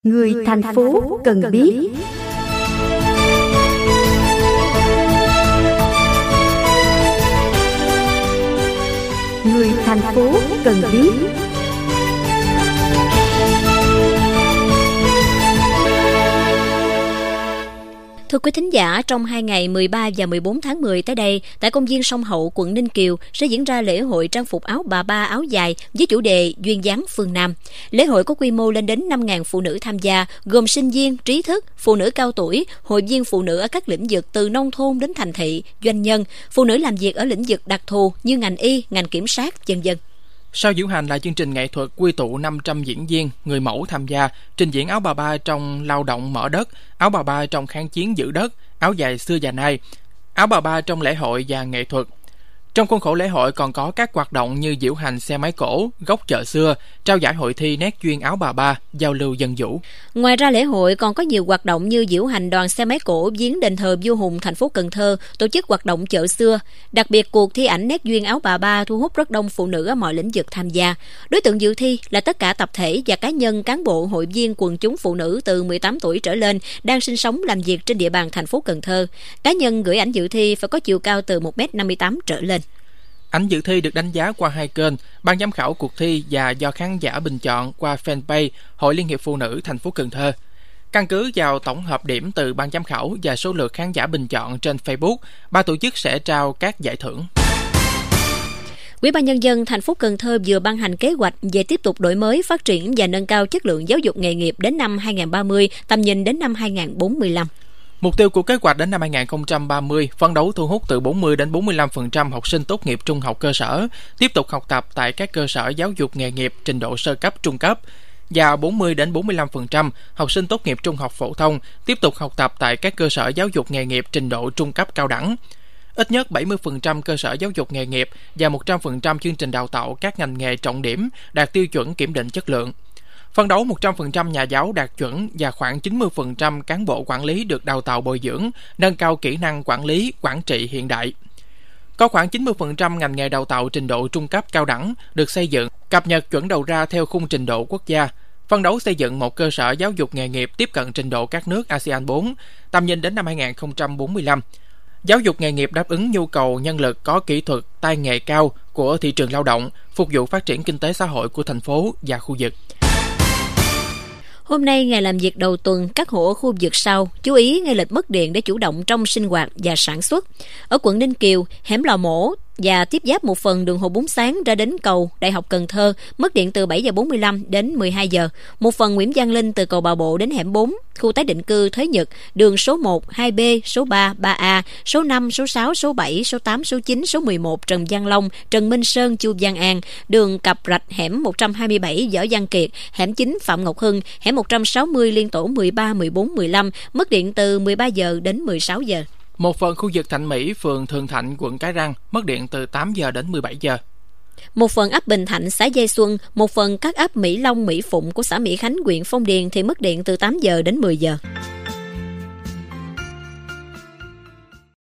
Người thành phố cần biết. Người thành phố cần biết. Thưa quý thính giả, trong 2 ngày 13 và 14 tháng 10 tới đây, tại công viên Sông Hậu, quận Ninh Kiều sẽ diễn ra lễ hội trang phục áo bà ba áo dài với chủ đề Duyên dáng phương Nam. Lễ hội có quy mô lên đến 5.000 phụ nữ tham gia, gồm sinh viên, trí thức, phụ nữ cao tuổi, hội viên phụ nữ ở các lĩnh vực từ nông thôn đến thành thị, doanh nhân, phụ nữ làm việc ở lĩnh vực đặc thù như ngành y, ngành kiểm sát, v.v. Sau diễu hành là chương trình nghệ thuật quy tụ 500 diễn viên, người mẫu tham gia, trình diễn áo bà ba trong lao động mở đất, áo bà ba trong kháng chiến giữ đất, áo dài xưa và nay, áo bà ba trong lễ hội và nghệ thuật. Trong khuôn khổ lễ hội còn có các hoạt động như diễu hành xe máy cổ, góc chợ xưa, trao giải hội thi nét duyên áo bà ba, giao lưu dân vũ. Ngoài ra lễ hội còn có nhiều hoạt động như diễu hành đoàn xe máy cổ viếng đền thờ vua Hùng thành phố Cần Thơ, tổ chức hoạt động chợ xưa. Đặc biệt cuộc thi ảnh nét duyên áo bà ba thu hút rất đông phụ nữ ở mọi lĩnh vực tham gia. Đối tượng dự thi là tất cả tập thể và cá nhân cán bộ hội viên quần chúng phụ nữ từ 18 tuổi trở lên đang sinh sống làm việc trên địa bàn thành phố Cần Thơ. Cá nhân gửi ảnh dự thi phải có chiều cao từ 1m58 trở lên. Ảnh dự thi được đánh giá qua 2 kênh, ban giám khảo cuộc thi và do khán giả bình chọn qua fanpage Hội Liên hiệp Phụ nữ thành phố Cần Thơ. Căn cứ vào tổng hợp điểm từ ban giám khảo và số lượt khán giả bình chọn trên Facebook, ban tổ chức sẽ trao các giải thưởng. Ủy ban Nhân dân thành phố Cần Thơ vừa ban hành kế hoạch về tiếp tục đổi mới, phát triển và nâng cao chất lượng giáo dục nghề nghiệp đến năm 2030, tầm nhìn đến năm 2045. Mục tiêu của kế hoạch đến năm 2030 phấn đấu thu hút từ 40 đến 45% học sinh tốt nghiệp trung học cơ sở tiếp tục học tập tại các cơ sở giáo dục nghề nghiệp trình độ sơ cấp, trung cấp và 40 đến 45% học sinh tốt nghiệp trung học phổ thông tiếp tục học tập tại các cơ sở giáo dục nghề nghiệp trình độ trung cấp cao đẳng. Ít nhất 70% cơ sở giáo dục nghề nghiệp và 100% chương trình đào tạo các ngành nghề trọng điểm đạt tiêu chuẩn kiểm định chất lượng. Phấn đấu 100% nhà giáo đạt chuẩn và khoảng 90% cán bộ quản lý được đào tạo bồi dưỡng, nâng cao kỹ năng quản lý, quản trị hiện đại. Có khoảng 90% ngành nghề đào tạo trình độ trung cấp cao đẳng được xây dựng, cập nhật chuẩn đầu ra theo khung trình độ quốc gia. Phấn đấu xây dựng một cơ sở giáo dục nghề nghiệp tiếp cận trình độ các nước ASEAN 4, tầm nhìn đến năm 2045. Giáo dục nghề nghiệp đáp ứng nhu cầu nhân lực có kỹ thuật, tay nghề cao của thị trường lao động, phục vụ phát triển kinh tế xã hội của thành phố và khu vực. Hôm nay, ngày làm việc đầu tuần, các hộ ở khu vực sau chú ý ngay lịch mất điện để chủ động trong sinh hoạt và sản xuất. Ở quận Ninh Kiều, hẻm Lò Mổ và tiếp giáp một phần đường Hồ Bún Sáng ra đến cầu Đại học Cần Thơ mất điện từ 7 giờ 45 đến 12 giờ. Một phần Nguyễn Văn Linh từ cầu Bà Bộ đến hẻm 4, khu tái định cư Thới Nhật, đường số 1, 2B, số 3, 3A, số 5, số 6, số 7, số 8, số 9, số 11 Trần Văn Long, Trần Minh Sơn, Chu Văn An, đường Cặp Rạch, hẻm 127 Võ Văn Kiệt, hẻm 9 Phạm Ngọc Hưng, hẻm 160 liên tổ 13, 14, 15 mất điện từ 13 giờ đến 16 giờ. Một phần khu vực Thạnh Mỹ, phường Thường Thạnh, quận Cái Răng mất điện từ 8 giờ đến 17 giờ. Một phần ấp Bình Thạnh, xã Giai Xuân, một phần các ấp Mỹ Long, Mỹ Phụng của xã Mỹ Khánh, huyện Phong Điền thì mất điện từ 8 giờ đến 10 giờ.